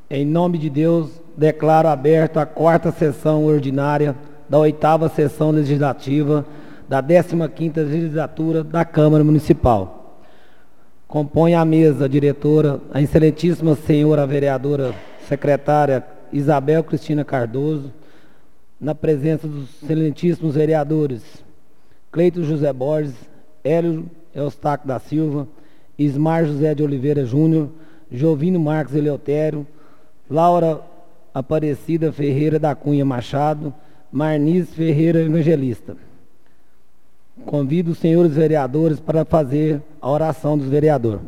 Em nome de Deus, declaro aberta a quarta sessão ordinária da oitava sessão legislativa da 15ª legislatura da Câmara Municipal. Compõe a mesa a diretora, a excelentíssima senhora vereadora secretária Isabel Cristina Cardoso, na presença dos excelentíssimos vereadores Cleito José Borges, Hélio Eustáquio da Silva, Ismar José de Oliveira Júnior, Jovino Marques Eleutério, Laura Aparecida Ferreira da Cunha Machado, Marniz Ferreira Evangelista. Convido os senhores vereadores para fazer a oração dos vereadores.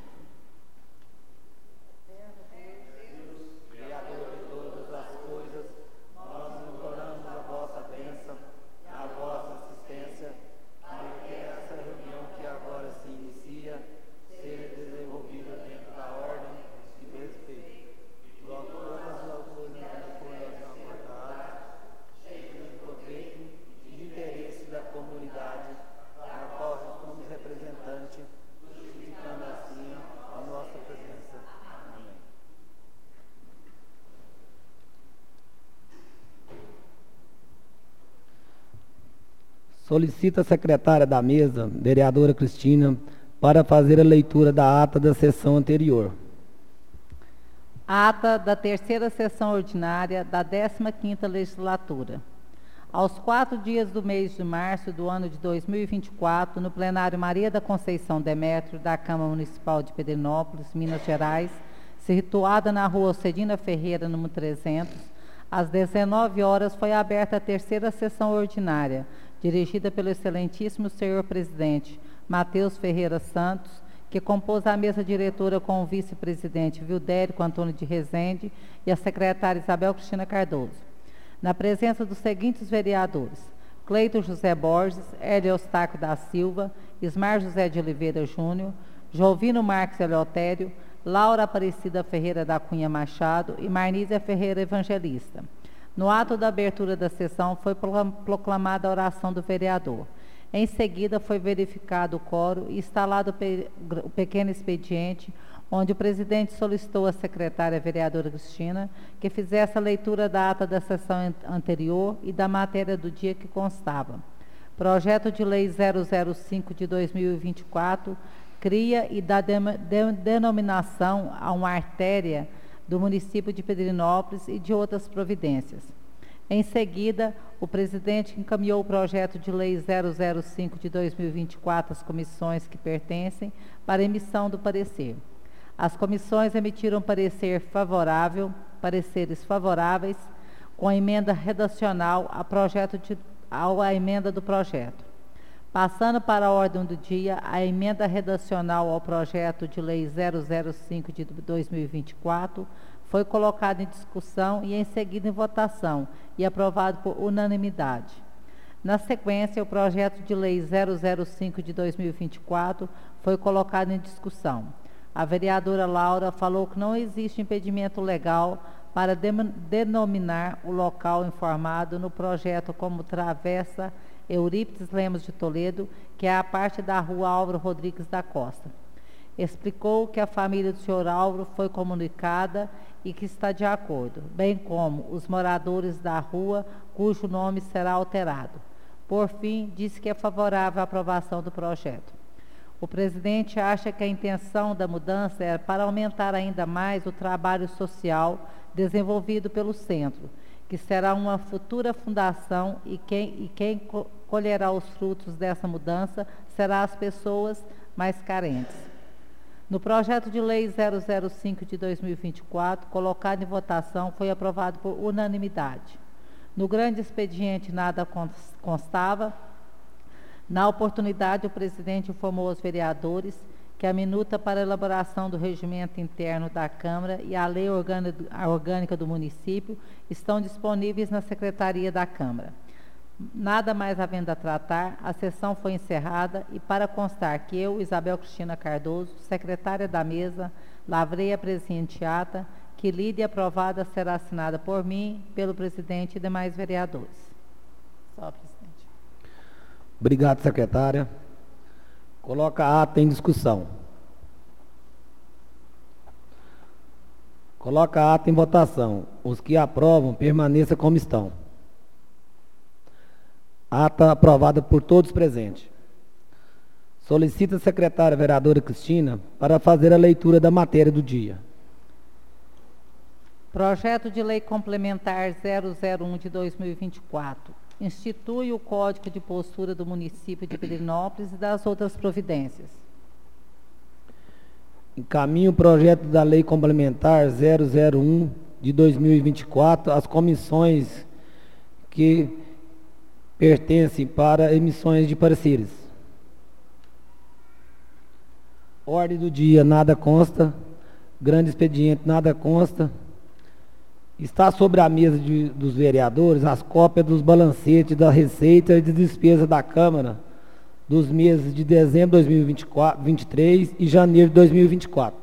Solicita a secretária da mesa, vereadora Cristina, para fazer a leitura da ata da sessão anterior. Ata da terceira sessão ordinária da 15ª legislatura. Aos 4 dias do mês de março do ano de 2024, no plenário Maria da Conceição Demétrio, da Câmara Municipal de Pedrinópolis, Minas Gerais, situada na rua Cedina Ferreira, número 300, às 19 horas, foi aberta a terceira sessão ordinária, dirigida pelo excelentíssimo senhor presidente Matheus Ferreira Santos, que compôs a mesa diretora com o vice-presidente Vildérico Antônio de Rezende e a secretária Isabel Cristina Cardoso. Na presença dos seguintes vereadores: Cleito José Borges, Hélio Eustáquio da Silva, Ismar José de Oliveira Júnior, Jovino Marques Eleutério, Laura Aparecida Ferreira da Cunha Machado e Marnísia Ferreira Evangelista. No ato da abertura da sessão foi proclamada a oração do vereador. Em seguida foi verificado o quórum e instalado o pequeno expediente, onde o presidente solicitou à secretária vereadora Cristina que fizesse a leitura da ata da sessão anterior e da matéria do dia que constava. Projeto de Lei 005 de 2024 cria e dá denominação a uma artéria do município de Pedrinópolis e de outras providências. Em seguida, o presidente encaminhou o projeto de lei 005 de 2024 às comissões que pertencem para emissão do parecer. As comissões emitiram pareceres favoráveis com a emenda redacional à emenda do projeto. Passando para a ordem do dia, a emenda redacional ao projeto de lei 005 de 2024 foi colocada em discussão e em seguida em votação e aprovado por unanimidade. Na sequência, o projeto de lei 005 de 2024 foi colocado em discussão. A vereadora Laura falou que não existe impedimento legal para denominar o local informado no projeto como Travessa Eurípides Lemos de Toledo, que é a parte da rua Álvaro Rodrigues da Costa. Explicou que a família do senhor Álvaro foi comunicada e que está de acordo, bem como os moradores da rua cujo nome será alterado. Por fim, disse que é favorável à aprovação do projeto. O presidente acha que a intenção da mudança é para aumentar ainda mais o trabalho social desenvolvido pelo centro, que será uma futura fundação e quem colherá os frutos dessa mudança será as pessoas mais carentes. No projeto de lei 005 de 2024, colocado em votação, foi aprovado por unanimidade. No grande expediente nada constava. Na oportunidade, o presidente informou aos vereadores que a minuta para a elaboração do regimento interno da Câmara e a lei orgânica do município estão disponíveis na Secretaria da Câmara. Nada mais havendo a tratar, a sessão foi encerrada e, para constar que eu, Isabel Cristina Cardoso, secretária da mesa, lavrei a presente ata, que lida e aprovada será assinada por mim, pelo presidente e demais vereadores. Só, presidente. Obrigado, secretária. Coloca a ata em discussão. Coloca a ata em votação. Os que aprovam, permaneça como estão. Ata aprovada por todos presentes. Solicita a secretária vereadora Cristina para fazer a leitura da matéria do dia. Projeto de Lei Complementar 001 de 2024. Institui o Código de Postura do município de Pirenópolis e das outras providências. Encaminha o projeto da Lei Complementar 001 de 2024 às comissões que pertencem para emissões de pareceres. Ordem do dia, nada consta. Grande expediente, nada consta. Está sobre a mesa dos vereadores as cópias dos balancetes da receita e de despesa da Câmara dos meses de dezembro de 2023 e janeiro de 2024.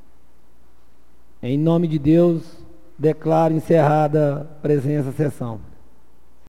Em nome de Deus, declaro encerrada a presença à sessão.